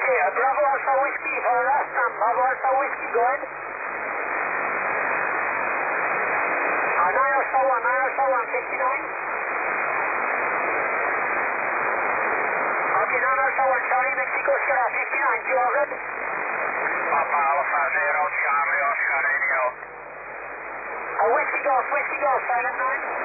Bravo Alpha Whiskey for the last time. Bravo Alpha Whiskey, go ahead. 9 Alpha 1, 9 Alpha 1, 59. Okay, 9 Alpha 1, Charlie, Mexico, Sierra 59, 200. Papa Alpha 0, Charlie, Oscar Radio. Whiskey Golf, Silent 9.